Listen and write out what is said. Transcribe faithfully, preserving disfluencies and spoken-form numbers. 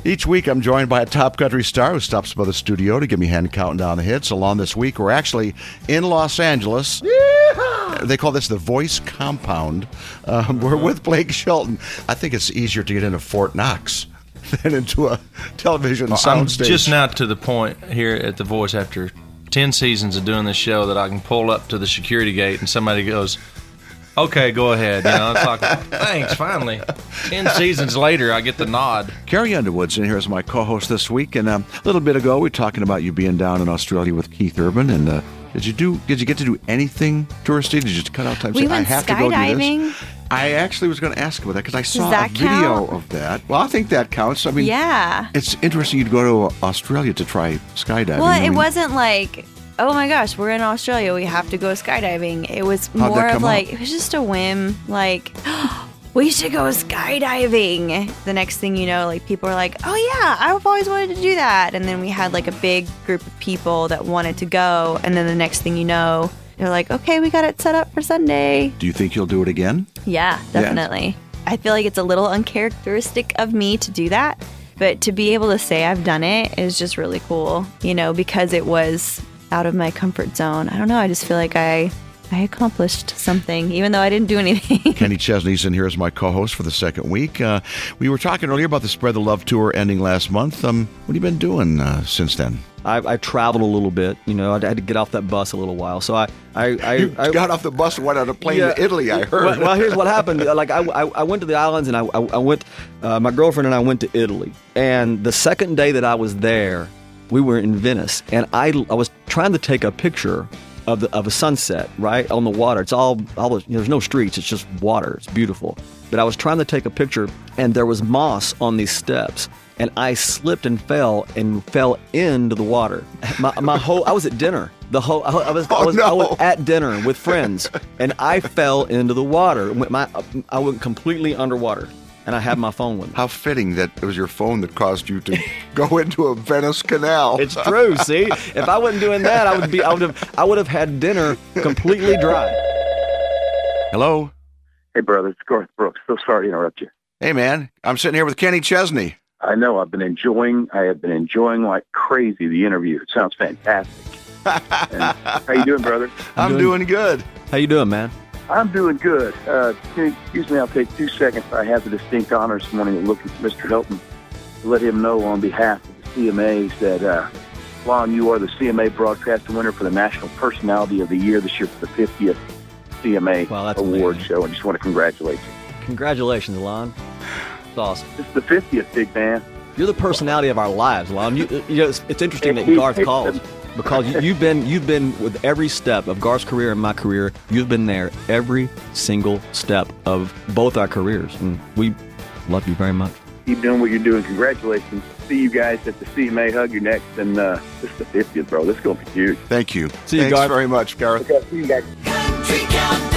Each week, I'm joined by a top country star who stops by the studio to give me a hand counting down the hits. Along this week, we're actually in Los Angeles. Yeehaw! They call this the Voice Compound. Um, we're with Blake Shelton. I think it's easier to get into Fort Knox than into a television well, soundstage. I'm just now to the point here at The Voice after ten seasons of doing this show that I can pull up to the security gate and somebody goes, okay, go ahead. You know, it's like, thanks, finally. Ten seasons later, I get the nod. Carrie Underwood's in here as my co-host this week, and um, a little bit ago, we were talking about you being down in Australia with Keith Urban, and uh, did you do? Did you get to do anything touristy? Did you cut out time? We say, went I have to go do skydiving. this? I actually was going to ask about that because I saw Does that a video count? of that. Well, I think that counts. I mean, yeah. It's interesting you'd go to Australia to try skydiving. Well, I it mean, wasn't like, oh my gosh, we're in Australia, we have to go skydiving. It was How'd that more of come like, up? it was just a whim, like, we should go skydiving. The next thing you know, like people are like, oh yeah, I've always wanted to do that. And then we had like a big group of people that wanted to go. And then the next thing you know, they're like, okay, we got it set up for Sunday. Do you think you'll do it again? Yeah, definitely. I feel like it's a little uncharacteristic of me to do that. But to be able to say I've done it is just really cool, you know, because it was out of my comfort zone. I don't know. I just feel like I I accomplished something, even though I didn't do anything. Kenny Chesney's in here as my co-host for the second week. Uh, we were talking earlier about the Spread the Love tour ending last month. Um, what have you been doing uh, since then? I, I traveled a little bit. You know, I had to get off that bus a little while. So I, I, I, You I got off the bus and went on a plane Yeah. to Italy, I heard. Well, well, here's what happened. Like I, I, I went to the islands, and I, I, I went. Uh, my girlfriend and I went to Italy. And the second day that I was there, we were in Venice, and I, I was trying to take a picture of the of a sunset right on the water. It's all all the, you know, there's no streets. It's just water. It's beautiful. But I was trying to take a picture, and there was moss on these steps, and I slipped and fell and fell into the water. My, my whole I was at dinner. The whole I, I was I Oh, was, no. I was at dinner with friends, and I fell into the water. My I went completely underwater. And I had my phone with me. How fitting that it was your phone that caused you to go into a Venice canal. It's true. See, if I wasn't doing that, I would be. I would have. I would have had dinner completely dry. Hello? Hey, brother, it's Garth Brooks. So sorry to interrupt you. Hey, man. I'm sitting here with Kenny Chesney. I know I've been enjoying, I have been enjoying like crazy the interview. It sounds fantastic. And how you doing, brother? I'm, I'm doing, good. How you doing, man? I'm doing good. Uh, excuse me, I'll take two seconds. I have the distinct honor this morning of looking for Mister Hilton to let him know on behalf of the C M As that, uh, Lon, you are the C M A broadcaster winner for the National Personality of the Year this year for the fiftieth C M A Wow, that's award amazing. show. And just want to congratulate you. Congratulations, Lon. It's awesome. This is the fiftieth, big man. You're the personality of our lives, Lon. You, you know, it's, it's interesting that Garth calls because you, you've been you've been with every step of Garth's career and my career. You've been there every single step of both our careers, and we love you very much. Keep doing what you're doing. Congratulations. See you guys at the C M A. Hug you next. And uh, this is the fiftieth, bro. This is going to be huge. Thank you. See you, Thanks Garth. very much, Gareth. Okay, see you guys. Country Countdown.